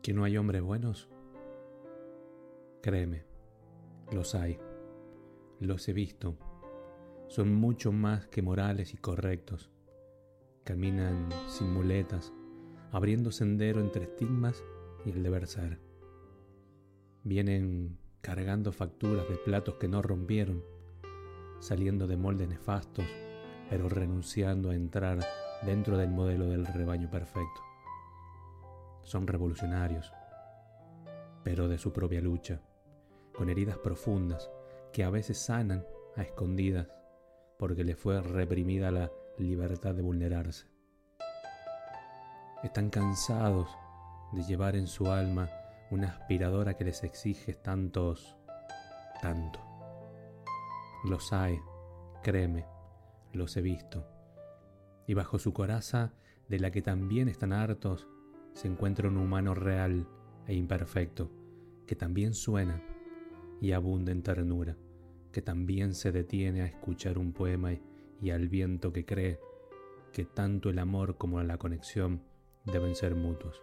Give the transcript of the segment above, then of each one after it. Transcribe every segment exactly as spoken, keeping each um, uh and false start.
¿Que no hay hombres buenos? Créeme, los hay, los he visto. Son mucho más que morales y correctos. Caminan sin muletas, abriendo sendero entre estigmas y el deber ser. Vienen cargando facturas de platos que no rompieron, saliendo de moldes nefastos, pero renunciando a entrar dentro del modelo del rebaño perfecto. Son revolucionarios, pero de su propia lucha, con heridas profundas que a veces sanan a escondidas porque les fue reprimida la libertad de vulnerarse. Están cansados de llevar en su alma una aspiradora que les exige tantos, tanto. Los hay, créeme, los he visto. Y bajo su coraza, de la que también están hartos, se encuentra un humano real e imperfecto, que también suena y abunda en ternura, que también se detiene a escuchar un poema y al viento que cree que tanto el amor como la conexión deben ser mutuos.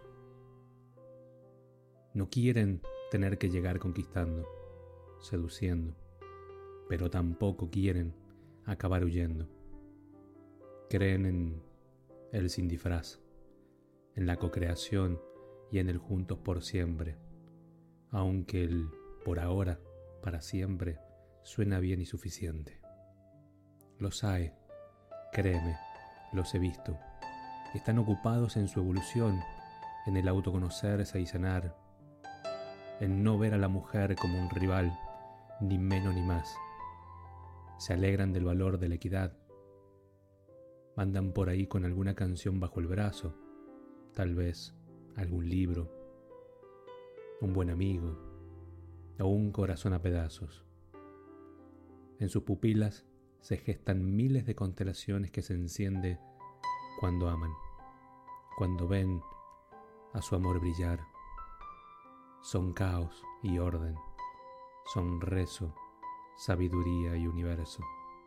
No quieren tener que llegar conquistando, seduciendo, pero tampoco quieren acabar huyendo. Creen en el sin disfraz, en la cocreación y en el juntos por siempre, aunque el por ahora, para siempre, suena bien y suficiente. Los hay, créeme, los he visto. Están ocupados en su evolución, en el autoconocerse y sanar, en no ver a la mujer como un rival, ni menos ni más. Se alegran del valor de la equidad. Andan por ahí con alguna canción bajo el brazo, tal vez algún libro, un buen amigo o un corazón a pedazos. En sus pupilas se gestan miles de constelaciones que se encienden cuando aman, cuando ven a su amor brillar. Son caos y orden, son rezo, sabiduría y universo.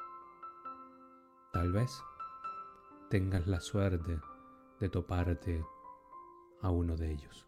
Tal vez tengas la suerte de toparte a uno de ellos.